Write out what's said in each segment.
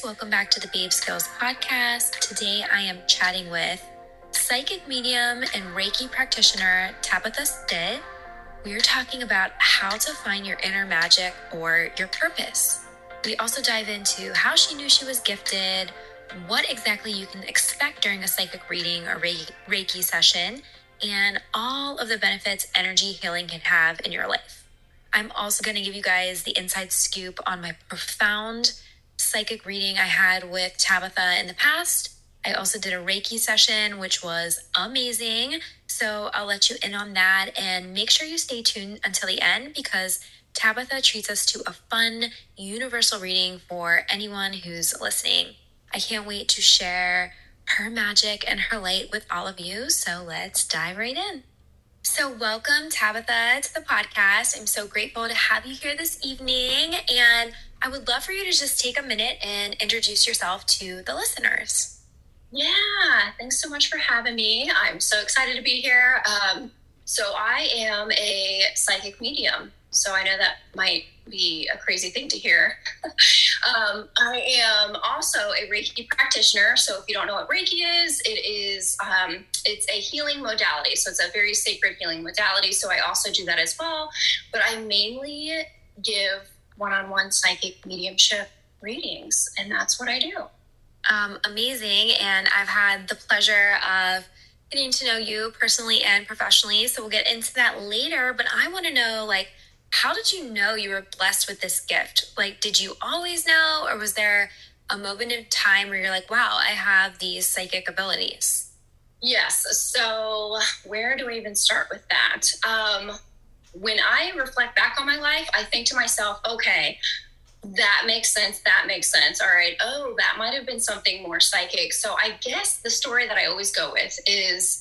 Welcome back to the Babe Skills podcast. Today I am chatting with psychic medium and Reiki practitioner Tabitha Stitt. We are talking about how to find your inner magic or your purpose. We also dive into how she knew she was gifted, what exactly you can expect during a psychic reading or Reiki session, and all of the benefits energy healing can have in your life. I'm also going to give you guys the inside scoop on my profound psychic reading I had with Tabitha in the past. I also did a Reiki session, which was amazing. So I'll let you in on that, and make sure you stay tuned until the end because Tabitha treats us to a fun universal reading for anyone who's listening. I can't wait to share her magic and her light with all of you. So let's dive right in. So welcome, Tabitha, to the podcast. I'm so grateful to have you here this evening, and I would love for you to just take a minute and introduce yourself to the listeners. Yeah, thanks so much for having me. I'm so excited to be here. So I am a psychic medium. So I know that might be a crazy thing to hear. I am also a Reiki practitioner. So if you don't know what Reiki is, it's a healing modality. So it's a very sacred healing modality. So I also do that as well. But I mainly give one-on-one psychic mediumship readings, and that's what I do. Amazing. And I've had the pleasure of getting to know you personally and professionally. So we'll get into that later. But I want to know, how did you know you were blessed with this gift? Did you always know, or was there a moment in time where you're like, wow, I have these psychic abilities? Yes. So where do I even start with that? When I reflect back on my life, I think to myself, okay, that makes sense. That makes sense. All right. Oh, that might have been something more psychic. So I guess the story that I always go with is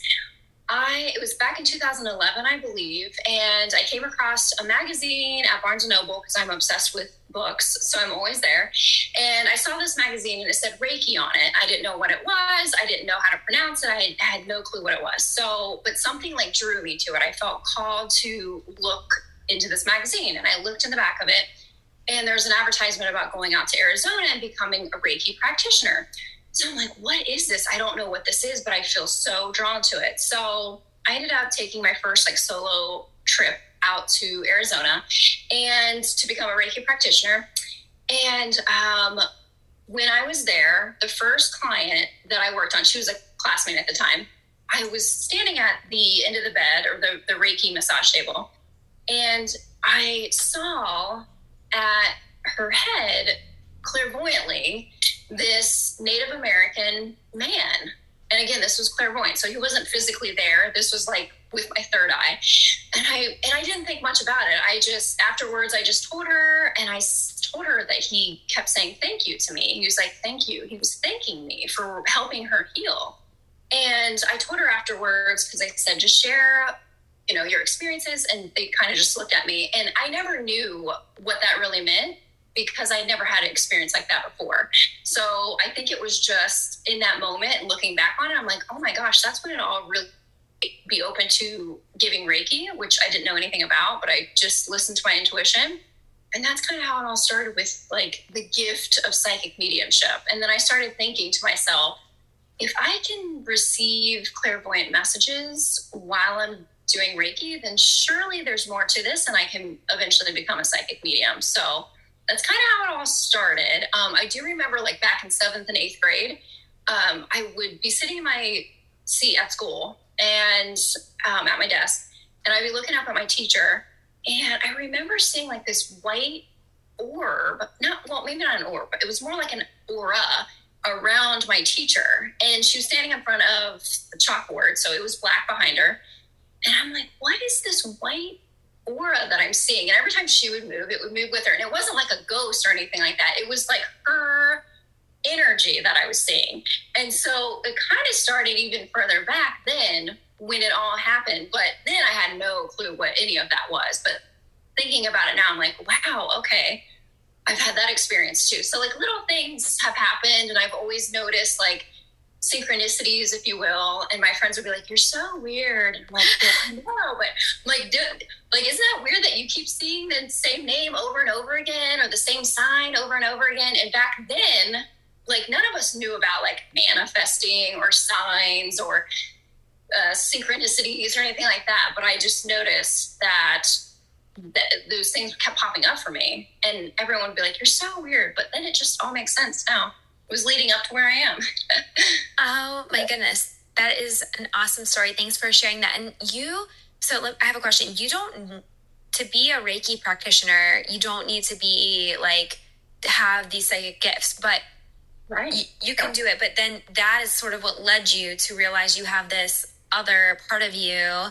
it was back in 2011, I believe, and I came across a magazine at Barnes & Noble because I'm obsessed with books, so I'm always there. And I saw this magazine and it said Reiki on it. I didn't know what it was. I didn't know how to pronounce it. I had no clue what it was. But something drew me to it. I felt called to look into this magazine, and I looked in the back of it, and there's an advertisement about going out to Arizona and becoming a Reiki practitioner. So I'm like, what is this? I don't know what this is, but I feel so drawn to it. So I ended up taking my first solo trip out to Arizona and to become a Reiki practitioner. And when I was there, the first client that I worked on, she was a classmate at the time. I was standing at the end of the bed, or the Reiki massage table, and I saw at her head clairvoyantly this Native American man. And again, this was clairvoyant. So he wasn't physically there. This was with my third eye. And I didn't think much about it. Afterwards, I just told her, and I told her that he kept saying thank you to me. He was like, thank you. He was thanking me for helping her heal. And I told her afterwards, because I said, just share your experiences. And they kind of just looked at me, and I never knew what that really meant, because I never had an experience like that before. So I think it was just in that moment, looking back on it, I'm like, oh my gosh, that's when it all really be open to giving Reiki, which I didn't know anything about, but I just listened to my intuition. And that's kind of how it all started, with the gift of psychic mediumship. And then I started thinking to myself, if I can receive clairvoyant messages while I'm doing Reiki, then surely there's more to this, and I can eventually become a psychic medium. So that's kind of how it all started. I do remember back in 7th and 8th grade, I would be sitting in my seat at school and at my desk, and I'd be looking up at my teacher, and I remember seeing this white orb, maybe not an orb, but it was more like an aura around my teacher. And she was standing in front of the chalkboard, so it was black behind her. And I'm like, what is this white aura that I'm seeing? And every time she would move, it would move with her. And it wasn't like a ghost or anything like that. It was her energy that I was seeing. And so it kind of started even further back then when it all happened. But then I had no clue what any of that was. But thinking about it now, I'm like, wow, okay, I've had that experience too. So little things have happened, and I've always noticed synchronicities, if you will. And my friends would be like, you're so weird. And I'm like, I know, but isn't that weird that you keep seeing the same name over and over again, or the same sign over and over again? And back then like none of us knew about like manifesting or signs or synchronicities or anything like that. But I just noticed that those things kept popping up for me, and everyone would be like, "You're so weird," but then it just all makes sense now. It was leading up to where I am. Oh my goodness. That is an awesome story. Thanks for sharing that. And I have a question. To be a Reiki practitioner, you don't need to be like, have these psychic gifts, but right. You can do it. But then that is sort of what led you to realize you have this other part of you,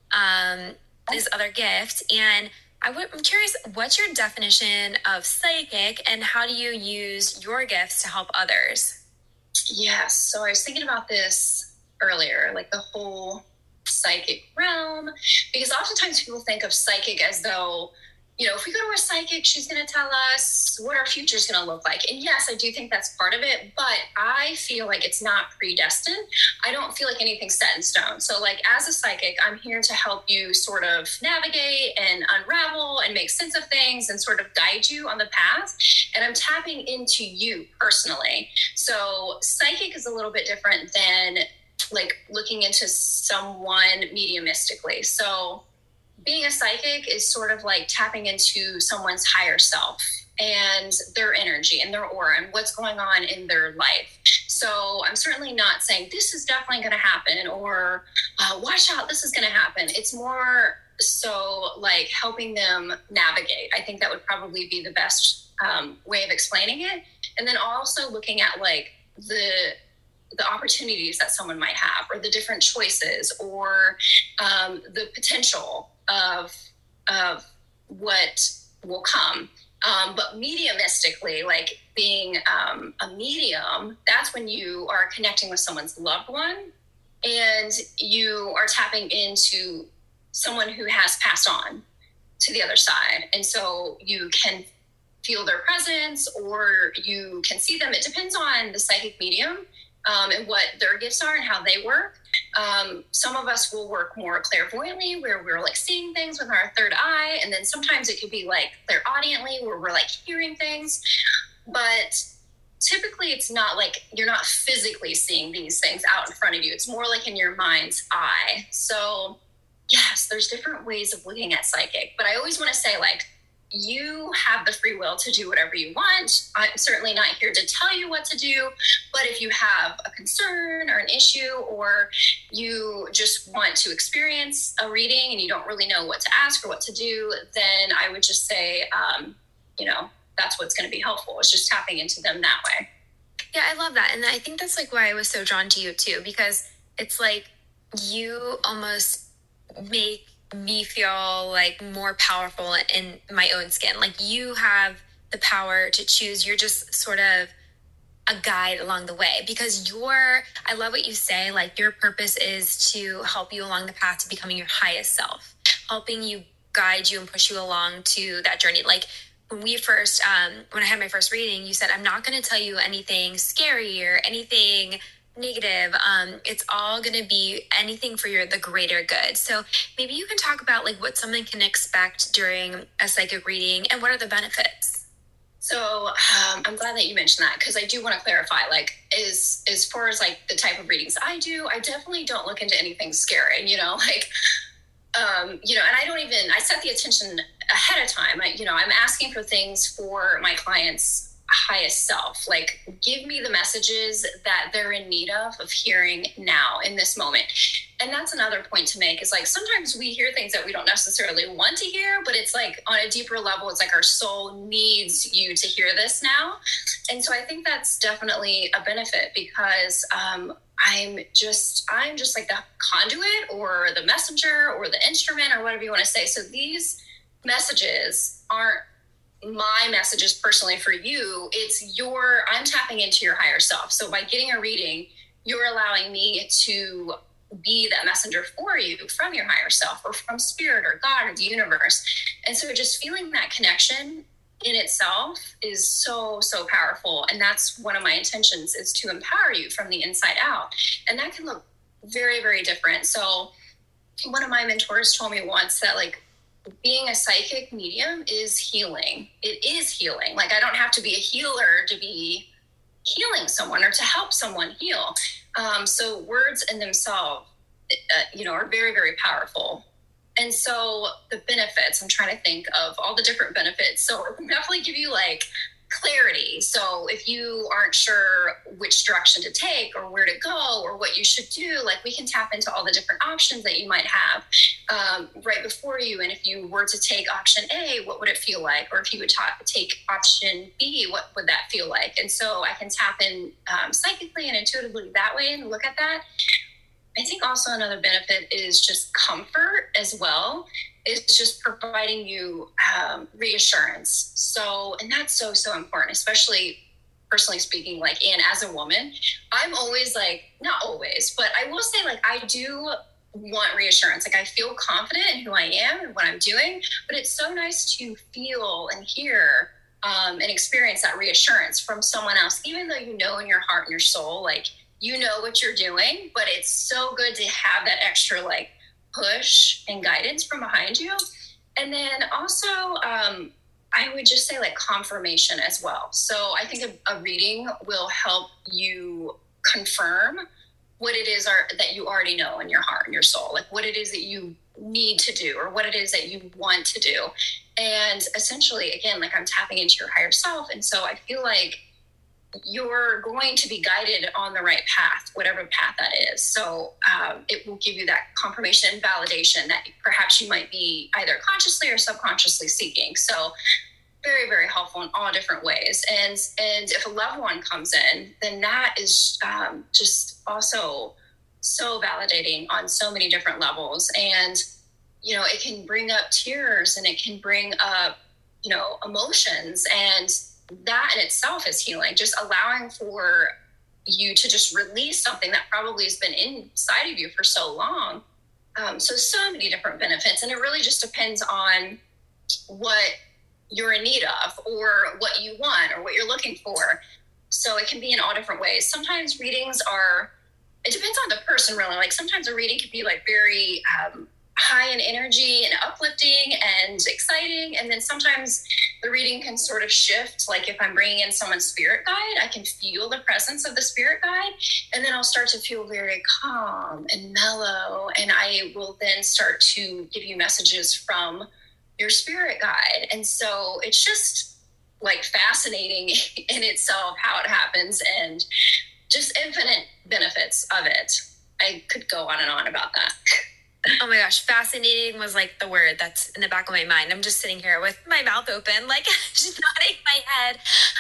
this other gift. And I'm curious, what's your definition of psychic, and how do you use your gifts to help others? Yes. So I was thinking about this earlier, like the whole psychic realm, because oftentimes people think of psychic as though, you know, if we go to a psychic, she's going to tell us what our future is going to look like. And yes, I do think that's part of it, but I feel like it's not predestined. I don't feel like anything's set in stone. So like as a psychic, I'm here to help you sort of navigate and unravel and make sense of things and sort of guide you on the path. And I'm tapping into you personally. So psychic is a little bit different than like looking into someone mediumistically. So being a psychic is sort of like tapping into someone's higher self and their energy and their aura and what's going on in their life. So I'm certainly not saying this is definitely going to happen or watch out, this is going to happen. It's more so like helping them navigate. I think that would probably be the best way of explaining it. And then also looking at like the opportunities that someone might have, or the different choices, or the potential of what will come. But mediumistically, like being a medium, that's when you are connecting with someone's loved one and you are tapping into someone who has passed on to the other side. And so you can feel their presence or you can see them. It depends on the psychic medium and what their gifts are and how they work. Some of us will work more clairvoyantly, where we're like seeing things with our third eye. And then sometimes it could be like clairaudiently, where we're like hearing things. But typically it's not like you're not physically seeing these things out in front of you. It's more like in your mind's eye. So yes, there's different ways of looking at psychic. But I always want to say, like, you have the free will to do whatever you want. I'm certainly not here to tell you what to do, but if you have a concern or an issue, or you just want to experience a reading and you don't really know what to ask or what to do, then I would just say, that's what's going to be helpful. It's just tapping into them that way. Yeah, I love that. And I think that's like why I was so drawn to you too, because it's like you almost make me feel like more powerful in my own skin. Like you have the power to choose. You're just sort of a guide along the way, because I love what you say, like your purpose is to help you along the path to becoming your highest self, helping you, guide you and push you along to that journey. Like when I had my first reading, you said, I'm not going to tell you anything scary or anything negative. It's all going to be anything for the greater good. So maybe you can talk about like what someone can expect during a psychic reading and what are the benefits. So I'm glad that you mentioned that, because I do want to clarify, like, as far as like the type of readings I do, I definitely don't look into anything scary, and I set the intention ahead of time. I'm asking for things for my clients' highest self. Like, give me the messages that they're in need of hearing now in this moment. And that's another point to make, is like sometimes we hear things that we don't necessarily want to hear, but it's like on a deeper level, it's like our soul needs you to hear this now. And so I think that's definitely a benefit, because I'm just like the conduit or the messenger or the instrument or whatever you want to say. So these messages aren't my messages personally for you. I'm tapping into your higher self. So by getting a reading, you're allowing me to be that messenger for you from your higher self, or from spirit or God or the universe. And so just feeling that connection in itself is so, so powerful. And that's one of my intentions, is to empower you from the inside out. And that can look very, very different. So one of my mentors told me once that, like, being a psychic medium is healing. It is healing. Like, I don't have to be a healer to be healing someone or to help someone heal. So words in themselves, are very, very powerful. And so the benefits, I'm trying to think of all the different benefits. So it can definitely give you like clarity. So if you aren't sure which direction to take or where to go or what you should do, like we can tap into all the different options that you might have right before you. And if you were to take option A, what would it feel like? Or if you would take option B, what would that feel like? And so I can tap in psychically and intuitively that way and look at that. I think also another benefit is just comfort as well. It's just providing you reassurance. So, and that's so, so important, especially personally speaking, like, and as a woman, I'm always like, not always, but I will say like, I do want reassurance. Like I feel confident in who I am and what I'm doing, but it's so nice to feel and hear and experience that reassurance from someone else, even though you know in your heart and your soul, like, you know what you're doing, but it's so good to have that extra like push and guidance from behind you. And then also, I would just say like confirmation as well. So I think a reading will help you confirm what it is that you already know in your heart and your soul, like what it is that you need to do or what it is that you want to do. And essentially, again, like I'm tapping into your higher self. And so I feel like you're going to be guided on the right path, whatever path that is. So it will give you that confirmation and validation that perhaps you might be either consciously or subconsciously seeking. So very, very helpful in all different ways. And if a loved one comes in, then that is just also so validating on so many different levels. And, it can bring up tears and it can bring up, emotions, and that in itself is healing, just allowing for you to just release something that probably has been inside of you for so long. So many different benefits. And it really just depends on what you're in need of or what you want or what you're looking for. So it can be in all different ways. Sometimes readings it depends on the person really. Like sometimes a reading could be like very high in energy and uplifting and exciting. And then sometimes the reading can sort of shift. Like if I'm bringing in someone's spirit guide, I can feel the presence of the spirit guide. And then I'll start to feel very calm and mellow. And I will then start to give you messages from your spirit guide. And so it's just like fascinating in itself how it happens and just infinite benefits of it. I could go on and on about that. Oh my gosh, fascinating was like the word that's in the back of my mind. I'm just sitting here with my mouth open, like just nodding my head.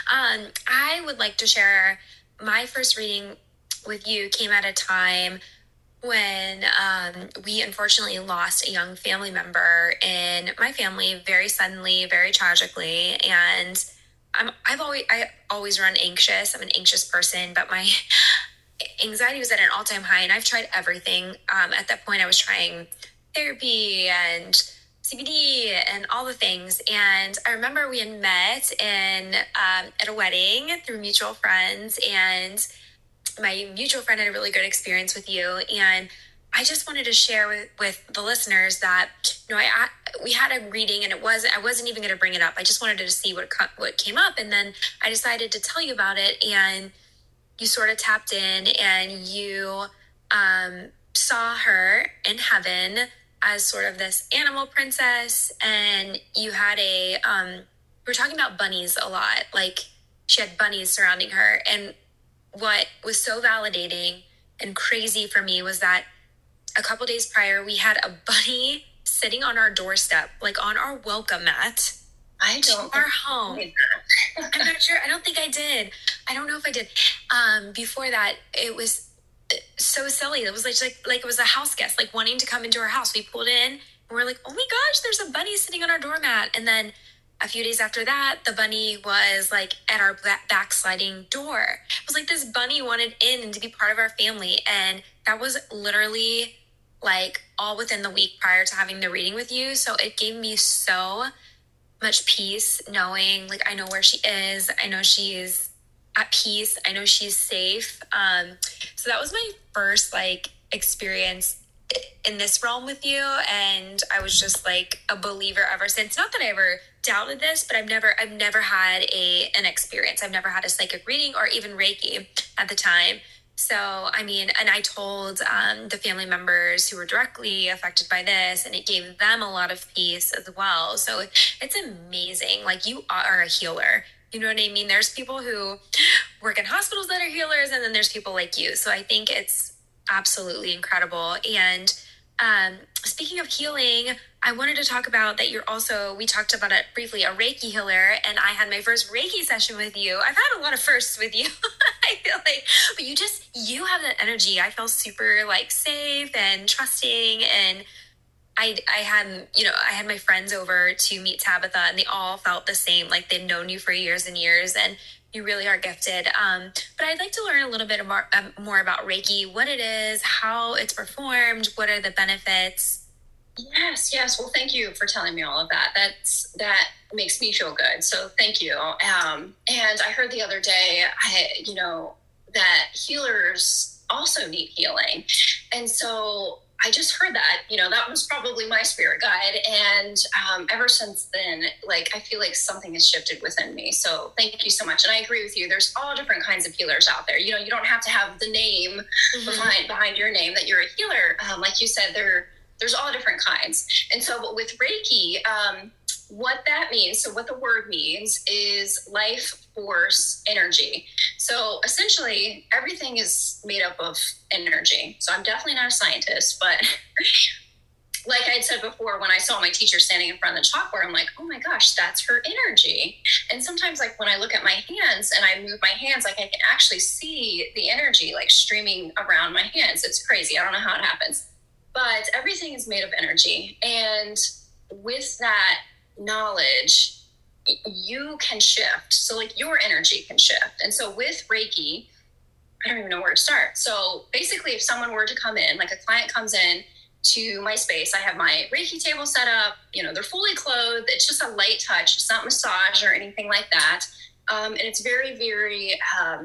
I would like to share my first reading with you came at a time when we unfortunately lost a young family member in my family very suddenly, very tragically. And I always run anxious. I'm an anxious person, but my anxiety was at an all-time high, and I've tried everything. At that point, I was trying therapy and CBD and all the things. And I remember we had met at a wedding through mutual friends, and my mutual friend had a really good experience with you. And I just wanted to share with the listeners that, we had a reading, and I wasn't even going to bring it up. I just wanted to see what came up. And then I decided to tell you about it. And you sort of tapped in and you saw her in heaven as sort of this animal princess. And you had we were talking about bunnies a lot. Like she had bunnies surrounding her. And what was so validating and crazy for me was that a couple days prior, we had a bunny sitting on our doorstep, like on our welcome mat. Our home. I'm not sure. I don't think I did. I don't know if I did. Before that, it was so silly. It was like it was a house guest, like wanting to come into our house. We pulled in and we're like, oh my gosh, there's a bunny sitting on our doormat. And then a few days after that, the bunny was like at our back sliding door. It was like this bunny wanted in and to be part of our family. And that was literally like all within the week prior to having the reading with you. So it gave me so much peace knowing, like, I know where she is. I know she's at peace. I know she's safe. So that was my first like experience in this realm with you, and I was just like a believer ever since. Not that I ever doubted this, but I've never had an experience. I've never had a psychic reading or even Reiki at the time. So, I mean, and I told the family members who were directly affected by this, and it gave them a lot of peace as well. So it's amazing. Like, you are a healer. You know what I mean? There's people who work in hospitals that are healers, and then there's people like you. So I think it's absolutely incredible. And speaking of healing, I wanted to talk about that you're also, we talked about it briefly, a Reiki healer, and I had my first Reiki session with you. I've had a lot of firsts with you, I feel like, but you have that energy. I felt super like safe and trusting, and I had my friends over to meet Tabitha, and they all felt the same, like they'd known you for years and years, and you really are gifted. But I'd like to learn a little bit more about Reiki, what it is, how it's performed, what are the benefits. Yes. Well, thank you for telling me all of that. That makes me feel good. So thank you. And I heard the other day, that healers also need healing. And so I just heard that, that was probably my spirit guide. And ever since then, like, I feel like something has shifted within me. So thank you so much. And I agree with you. There's all different kinds of healers out there. You don't have to have the name behind your name that you're a healer. Like you said, there's all different kinds. And so, but with Reiki, what that means, so what the word means is life force energy. So essentially everything is made up of energy. So I'm definitely not a scientist, but like I had said before, when I saw my teacher standing in front of the chalkboard, I'm like, oh my gosh, that's her energy. And sometimes, like, when I look at my hands and I move my hands, like, I can actually see the energy like streaming around my hands. It's crazy. I don't know how it happens, but everything is made of energy. And with that knowledge, you can shift. So like your energy can shift. And so with Reiki, I don't even know where to start. So basically, if someone were to come in, like a client comes in to my space, I have my Reiki table set up, they're fully clothed. It's just a light touch. It's not massage or anything like that. And it's very, very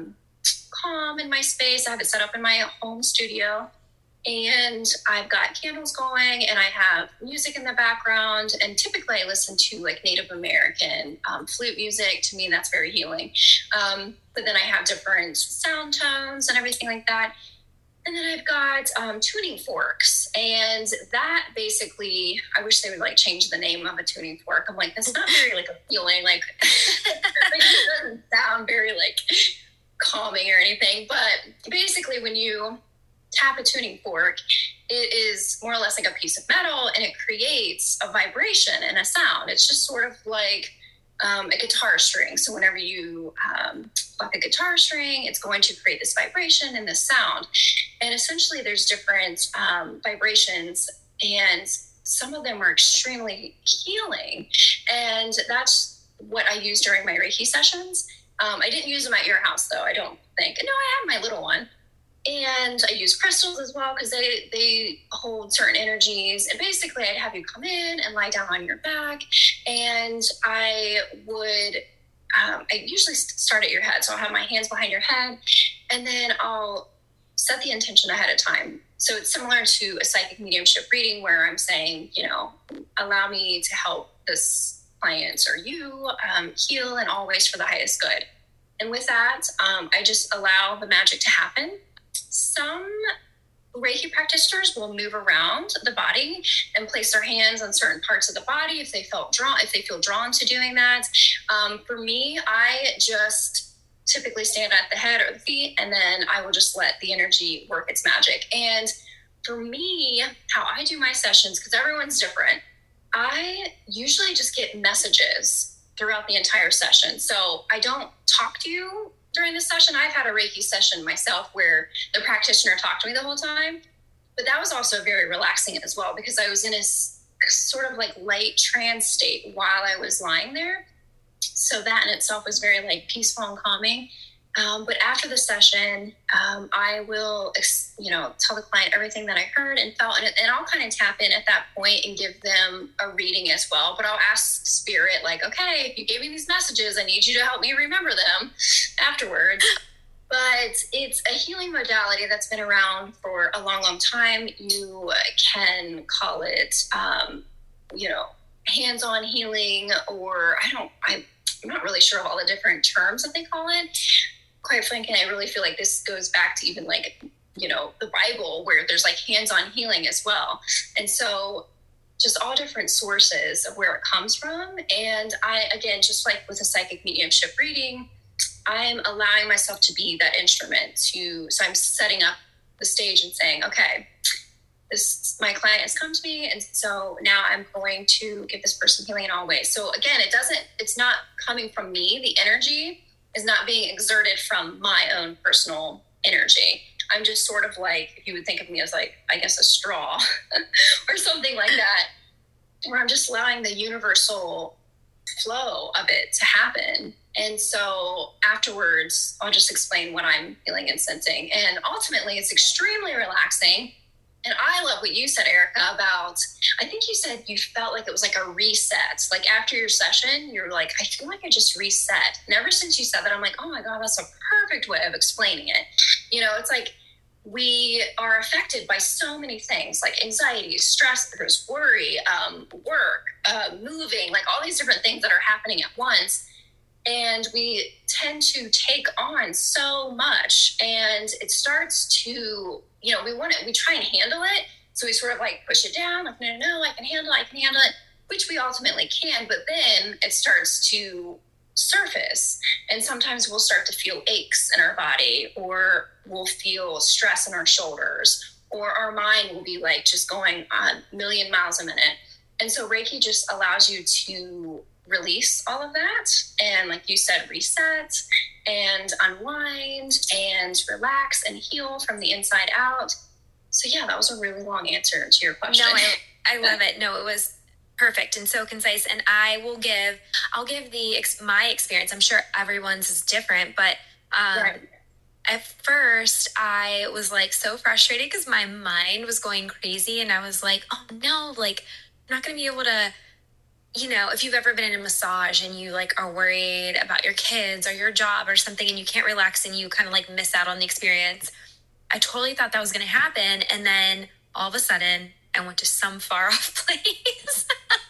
calm in my space. I have it set up in my home studio. And I've got candles going, and I have music in the background. And typically I listen to like Native American flute music. To me, that's very healing. But then I have different sound tones and everything like that. And then I've got tuning forks. And that basically, I wish they would like change the name of a tuning fork. I'm like, that's not very like appealing. Like, it doesn't sound very like calming or anything. But basically, when you tap a tuning fork, it is more or less like a piece of metal, and it creates a vibration and a sound. It's just sort of like a guitar string. So whenever you pluck a guitar string, it's going to create this vibration and this sound. And essentially there's different vibrations, and some of them are extremely healing. And that's what I use during my Reiki sessions. I didn't use them at your house though, I don't think. No, I have my little one. And I use crystals as well, because they hold certain energies. And basically, I'd have you come in and lie down on your back. And I usually start at your head. So I'll have my hands behind your head. And then I'll set the intention ahead of time. So it's similar to a psychic mediumship reading, where I'm saying, allow me to help this client or you heal and always for the highest good. And with that, I just allow the magic to happen. Some Reiki practitioners will move around the body and place their hands on certain parts of the body if they feel drawn to doing that. For me, I just typically stand at the head or the feet, and then I will just let the energy work its magic. And for me, how I do my sessions, because everyone's different, I usually just get messages throughout the entire session. So I don't talk to you during the session. I've had a Reiki session myself where the practitioner talked to me the whole time, but that was also very relaxing as well, because I was in a sort of like light trance state while I was lying there. So that in itself was very like peaceful and calming. But after the session, I will, tell the client everything that I heard and felt, and I'll kind of tap in at that point and give them a reading as well. But I'll ask spirit, like, okay, if you gave me these messages, I need you to help me remember them afterwards. But it's a healing modality that's been around for a long, long time. You can call it, hands-on healing, or I'm not really sure of all the different terms that they call it. Quite frankly, I really feel like this goes back to even the Bible, where there's like hands-on healing as well. And so just all different sources of where it comes from. And I, again, just like with a psychic mediumship reading, I'm allowing myself to be that instrument so I'm setting up the stage and saying, okay, my client has come to me, and so now I'm going to give this person healing in all ways. So again, it's not coming from me. The energy is not being exerted from my own personal energy. I'm just sort of like, if you would think of me as like, I guess, a straw or something like that, where I'm just allowing the universal flow of it to happen. And so afterwards, I'll just explain what I'm feeling and sensing. And ultimately, it's extremely relaxing. And I love what you said, Erica, about, I think you said you felt like it was like a reset. Like after your session, you're like, I feel like I just reset. And ever since you said that, I'm like, oh my God, that's a perfect way of explaining it. It's like we are affected by so many things, like anxiety, stressors, worry, work, moving, like all these different things that are happening at once. And we tend to take on so much, and it starts to, we try and handle it. So we sort of like push it down, like, no, I can handle it, which we ultimately can. But then it starts to surface. And sometimes we'll start to feel aches in our body, or we'll feel stress in our shoulders, or our mind will be like just going a million miles a minute. And so Reiki just allows you to release all of that. And like you said, reset and unwind and relax and heal from the inside out. So yeah, that was a really long answer to your question. No, I love it. No, it was perfect and so concise. And I'll give my experience. I'm sure everyone's is different, but right. At first I was like so frustrated because my mind was going crazy, and I was like, oh no, like I'm not going to be able to, if you've ever been in a massage and you like are worried about your kids or your job or something, and you can't relax and you kind of like miss out on the experience. I totally thought that was going to happen. And then all of a sudden I went to some far off place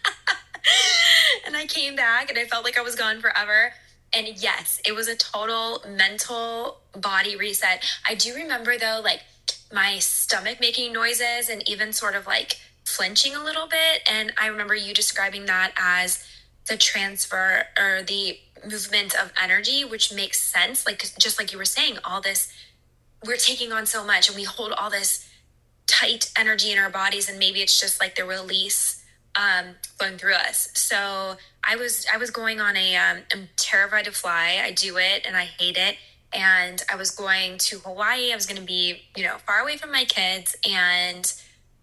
and I came back and I felt like I was gone forever. And yes, it was a total mental body reset. I do remember though, like my stomach making noises and even sort of like flinching a little bit. And I remember you describing that as the transfer or the movement of energy, which makes sense. Like, just like you were saying, all this, we're taking on so much and we hold all this tight energy in our bodies, and maybe it's just like the release flowing through us. So I was going on I'm terrified to fly. I do it and I hate it. And I was going to Hawaii. I was going to be, far away from my kids. And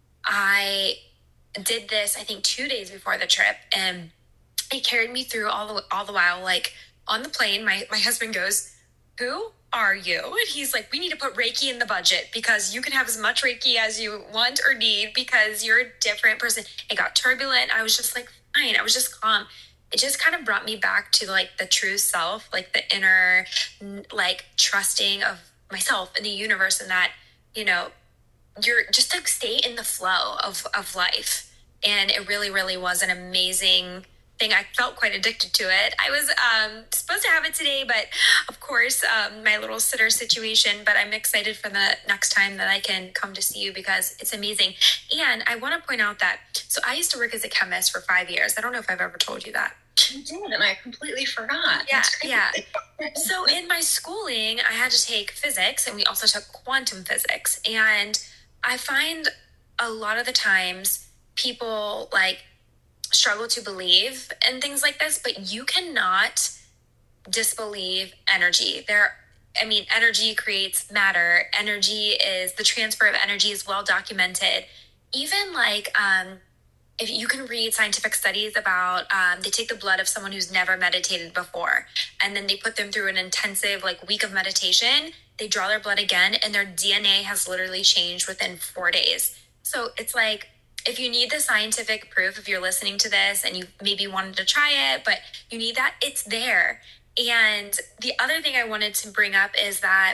I did this, I think 2 days before the trip, and it carried me through all the while, like on the plane, my husband goes, who are you? And he's like, we need to put Reiki in the budget because you can have as much Reiki as you want or need because you're a different person. It got turbulent. I was just like, fine. I was just calm. It just kind of brought me back to like the true self, like the inner, like trusting of myself and the universe, and that, you're just to stay in the flow of life. And it really, really was an amazing thing. I felt quite addicted to it. I was supposed to have it today, but of course, my little sitter situation, but I'm excited for the next time that I can come to see you because it's amazing. And I want to point out that, so I used to work as a chemist for 5 years. I don't know if I've ever told you that. You did, and I completely forgot. Yeah. So in my schooling, I had to take physics, and we also took quantum physics. And I find a lot of the times people like struggle to believe in things like this, but you cannot disbelieve energy. Energy creates matter. The transfer of energy is well documented. Even like, if you can read scientific studies about, they take the blood of someone who's never meditated before, and then they put them through an intensive week of meditation. They draw their blood again, and their DNA has literally changed within 4 days. So it's like, if you need the scientific proof, if you're listening to this and you maybe wanted to try it, but you need that, it's there. And the other thing I wanted to bring up is that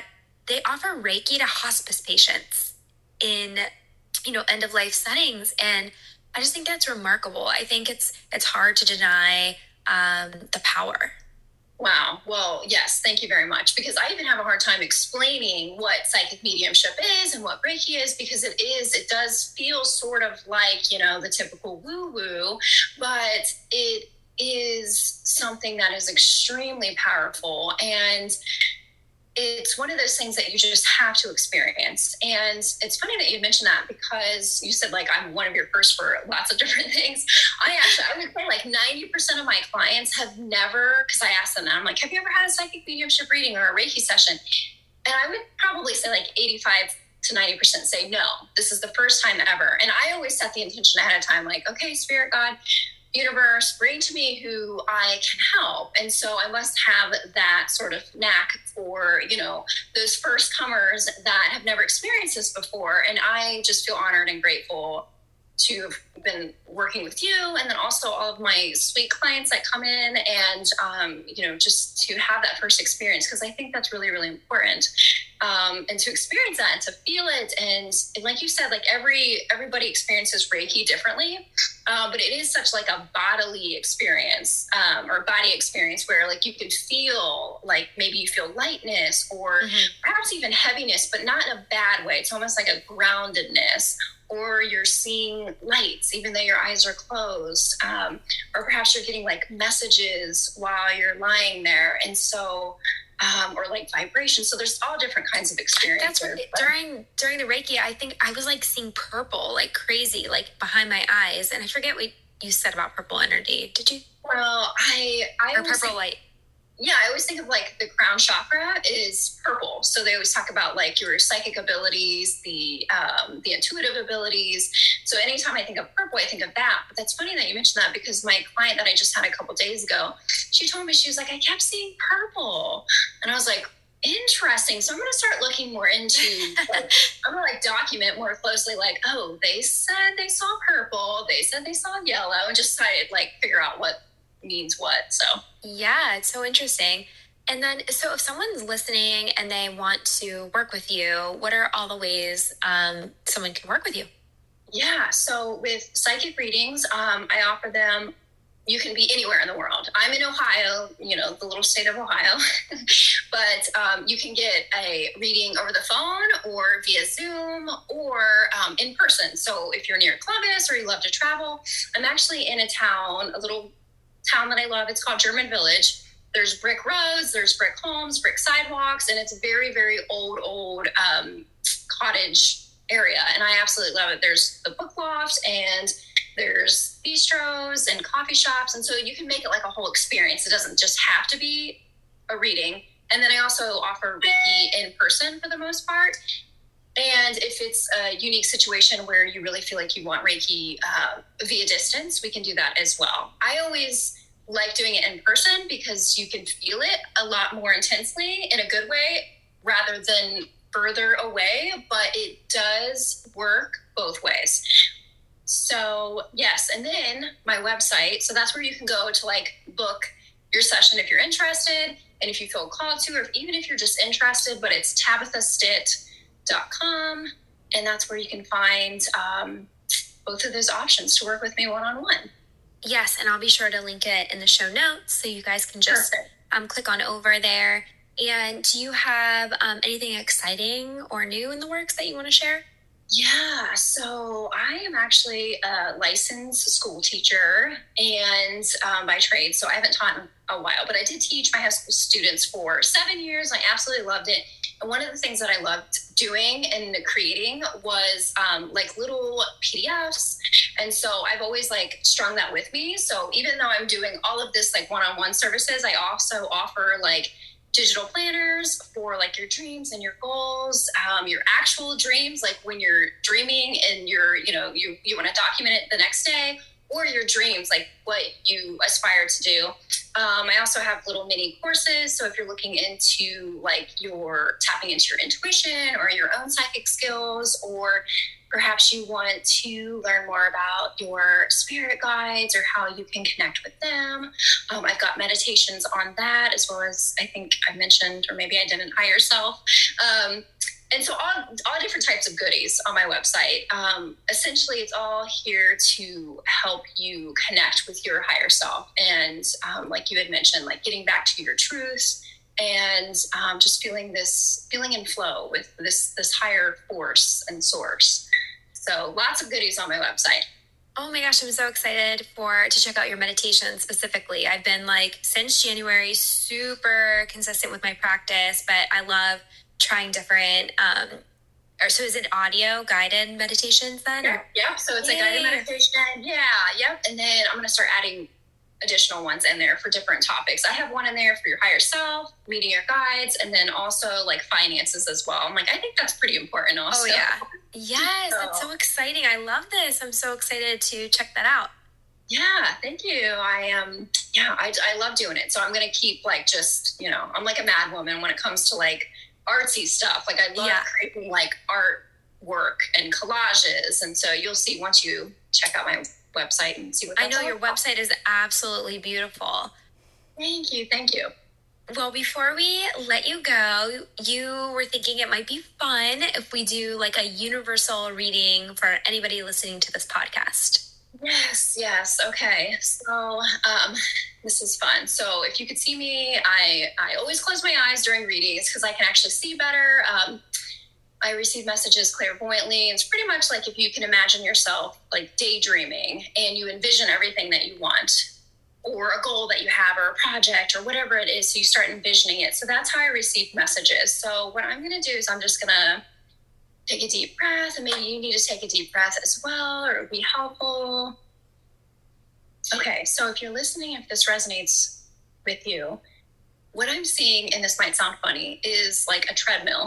they offer Reiki to hospice patients in, end of life settings. And I just think that's remarkable. I think it's hard to deny the power. Wow. Well, yes, thank you very much. Because I even have a hard time explaining what psychic mediumship is and what Reiki is, because it does feel sort of like, the typical woo-woo, but it is something that is extremely powerful. And it's one of those things that you just have to experience. And it's funny that you mentioned that, because you said, like, I'm one of your first for lots of different things. I would say like 90% of my clients have never, because I asked them that, I'm like, have you ever had a psychic mediumship reading or a Reiki session? And I would probably say like 85 to 90% say, no, this is the first time ever. And I always set the intention ahead of time, like, okay, Spirit, God, universe, bring to me who I can help. And so I must have that sort of knack for, those first comers that have never experienced this before. And I just feel honored and grateful to have been working with you, and then also all of my sweet clients that come in, and just to have that first experience, because I think that's really, really important, and to experience that and to feel it. And like you said, like everybody experiences Reiki differently, but it is such like a bodily experience, or body experience, where like you could feel like maybe you feel lightness or perhaps even heaviness, but not in a bad way. It's almost like a groundedness. Or you're seeing lights, even though your eyes are closed. Or perhaps you're getting like messages while you're lying there. And so, or like vibration. So there's all different kinds of experiences. That's right. During the Reiki, I think I was like seeing purple, like crazy, like behind my eyes. And I forget what you said about purple energy. Did you? Well, or purple light. Yeah, I always think of like the crown chakra is purple. So they always talk about like your psychic abilities, the intuitive abilities. So anytime I think of purple, I think of that. But that's funny that you mentioned that, because my client that I just had a couple days ago, she told me, she was like, I kept seeing purple. And I was like, interesting. So I'm going to start looking more into, like, I'm going to like document more closely, like, oh, they said they saw purple. They said they saw yellow, and just try to like figure out what means what. So yeah, it's so interesting. And then, so if someone's listening and they want to work with you, what are all the ways someone can work with you? Yeah, so with psychic readings, I offer them. You can be anywhere in the world. I'm in Ohio, the little state of Ohio, but you can get a reading over the phone or via Zoom or in person. So if you're near Columbus or you love to travel, I'm actually in a little town that I love. It's called German Village. There's brick roads, there's brick homes, brick sidewalks, and it's a very, very old cottage area. And I absolutely love it. There's the book loft, and there's bistros and coffee shops. And so you can make it like a whole experience. It doesn't just have to be a reading. And then I also offer Reiki in person for the most part. And if it's a unique situation where you really feel like you want Reiki via distance, we can do that as well. I always like doing it in person because you can feel it a lot more intensely in a good way rather than further away, but it does work both ways. So yes, and then my website, so that's where you can go to like book your session if you're interested, and if you feel called to, or even if you're just interested, but it's TabithaStitt.com, and that's where you can find both of those options to work with me one-on-one. Yes, and I'll be sure to link it in the show notes so you guys can just click on over there. And do you have anything exciting or new in the works that you want to share? Yeah, so I am actually a licensed school teacher and by trade, so I haven't taught in a while, but I did teach my high school students for 7 years. I absolutely loved it. And one of the things that I loved doing and creating was like little PDFs. And so I've always like strung that with me. So even though I'm doing all of this like one-on-one services, I also offer like digital planners for like your dreams and your goals, your actual dreams, like when you're dreaming and you want to document it the next day, or your dreams, like what you aspire to do. I also have little mini courses. So if you're looking into like your tapping into your intuition or your own psychic skills, or perhaps you want to learn more about your spirit guides or how you can connect with them, I've got meditations on that, as well as I think I mentioned, or maybe I didn't, higher self. And so all different types of goodies on my website. Essentially, it's all here to help you connect with your higher self. And like you had mentioned, like getting back to your truths and just feeling in flow with this higher force and source. So lots of goodies on my website. Oh my gosh, I'm so excited to check out your meditation specifically. I've been like since January super consistent with my practice, but I love trying different so is it audio guided meditations then? Yeah. So it's a guided meditation. Yeah. Yep. And then I'm going to start adding additional ones in there for different topics. I have one in there for your higher self, meeting your guides, and then also like finances as well. I'm like, I think that's pretty important also. Oh yeah. Yes. That's so exciting. I love this. I'm so excited to check that out. Yeah, thank you. I love doing it. So I'm going to keep like, just, I'm like a mad woman when it comes to like artsy stuff. Like I love creating like artwork and collages. And so you'll see once you check out my website and see what that's I know your website is absolutely beautiful. Thank you. Well, before we let you go, you were thinking it might be fun if we do like a universal reading for anybody listening to this podcast. Yes. Okay. So this is fun. So if you could see me, I always close my eyes during readings because I can actually see better. I receive messages clairvoyantly. It's pretty much like if you can imagine yourself like daydreaming and you envision everything that you want, or a goal that you have, or a project, or whatever it is. So you start envisioning it. So that's how I receive messages. So what I'm going to do is I'm just going to take a deep breath, and maybe you need to take a deep breath as well, or it would be helpful. Okay, so if you're listening, if this resonates with you, what I'm seeing, and this might sound funny, is like a treadmill.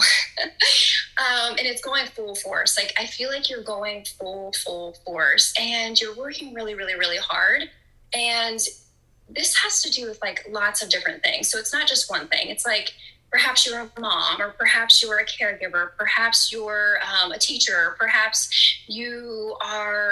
And it's going full force. Like I feel like you're going full force, and you're working really, really, really hard. And this has to do with like lots of different things. So it's not just one thing. It's like perhaps you're a mom, or perhaps you're a caregiver, perhaps you're a teacher, perhaps you are,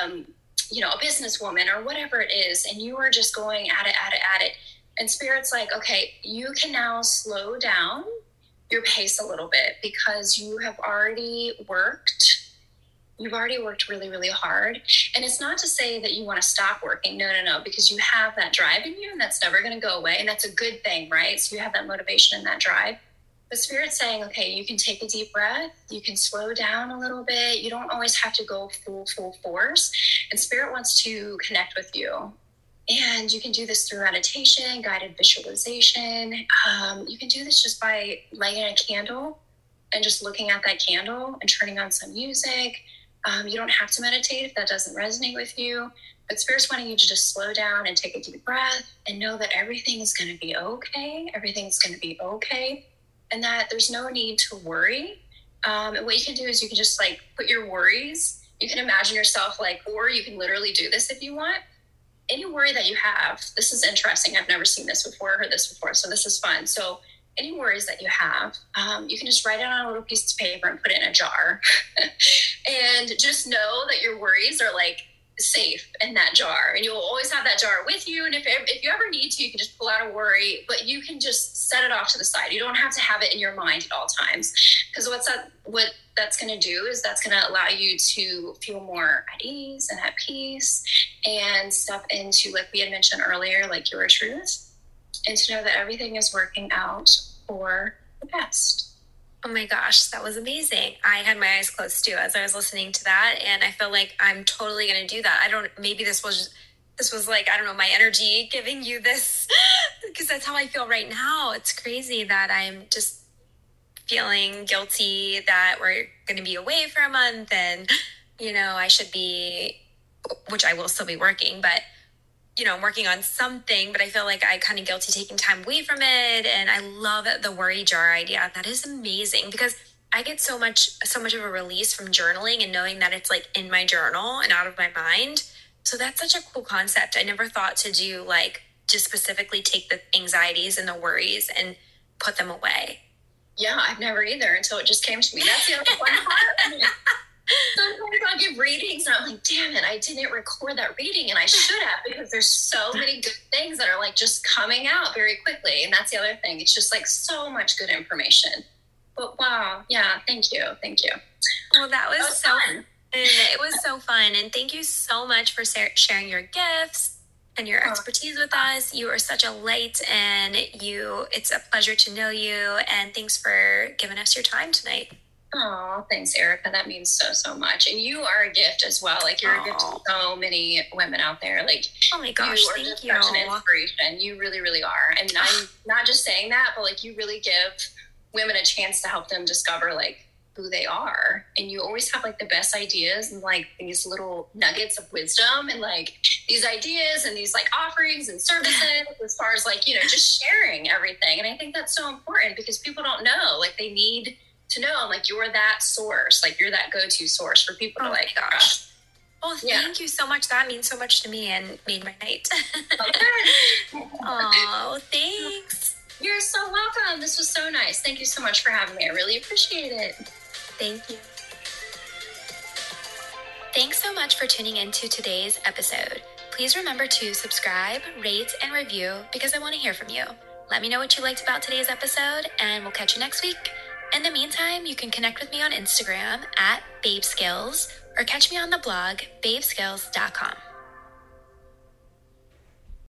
a businesswoman, or whatever it is, and you are just going at it. And Spirit's like, okay, you can now slow down your pace a little bit because you have already worked. You've already worked really, really hard. And it's not to say that you want to stop working. No, because you have that drive in you, and that's never going to go away. And that's a good thing, right? So you have that motivation and that drive. But Spirit's saying, okay, you can take a deep breath. You can slow down a little bit. You don't always have to go full force. And Spirit wants to connect with you. And you can do this through meditation, guided visualization. You can do this just by lighting a candle and just looking at that candle and turning on some music. You don't have to meditate if that doesn't resonate with you. But Spirit's wanting you to just slow down and take a deep breath and know that everything is going to be okay. Everything's going to be okay. And that there's no need to worry. And what you can do is you can just like put your worries. You can imagine yourself like, or you can literally do this if you want. Any worry that you have, this is interesting. I've never seen this before, heard this before. So this is fun. So any worries that you have, you can just write it on a little piece of paper and put it in a jar. And just know that your worries are like safe in that jar, and you'll always have that jar with you. And if you ever need to, you can just pull out a worry, but you can just set it off to the side. You don't have to have it in your mind at all times, because what that's going to do is that's going to allow you to feel more at ease and at peace, and step into, like we had mentioned earlier, like your truth, and to know that everything is working out for the best. Oh my gosh, that was amazing. I had my eyes closed too as I was listening to that, and I feel like I'm totally going to do that. Maybe this was like, I don't know, my energy giving you this, because that's how I feel right now. It's crazy that I'm just feeling guilty that we're going to be away for a month, and, I should be, which I will still be working, but I'm working on something, but I feel like I kind of guilty taking time away from it. And I love the worry jar idea. That is amazing, because I get so much of a release from journaling and knowing that it's like in my journal and out of my mind. So that's such a cool concept. I never thought to do like just specifically take the anxieties and the worries and put them away. Yeah, I've never either until it just came to me. That's the other fun part. Sometimes I'll give readings and I'm like, damn it, I didn't record that reading and I should have, because there's so many good things that are like just coming out very quickly. And that's the other thing. It's just like so much good information. But wow, yeah, thank you. Thank you. Well, that was so fun. It was so fun. And thank you so much for sharing your gifts and your expertise with us. You are such a light, and it's a pleasure to know you. And thanks for giving us your time tonight. Oh, thanks, Erica. That means so much. And you are a gift as well. Like, you're a gift to so many women out there. Like, oh my gosh, thank you. Such an inspiration. You really, really are. And I'm not just saying that, but like, you really give women a chance to help them discover like who they are. And you always have like the best ideas and like these little nuggets of wisdom and like these ideas and these like offerings and services as far as like, just sharing everything. And I think that's so important because people don't know, like they need to know, like you're that source, like you're that go-to source for people to like. Gosh. Well, thank you so much. That means so much to me and made my night. Oh, thanks. You're so welcome. This was so nice. Thank you so much for having me. I really appreciate it. Thank you. Thanks so much for tuning into today's episode. Please remember to subscribe, rate, and review because I want to hear from you. Let me know what you liked about today's episode, and we'll catch you next week. In the meantime, you can connect with me on Instagram @babeskills or catch me on the blog babeskills.com.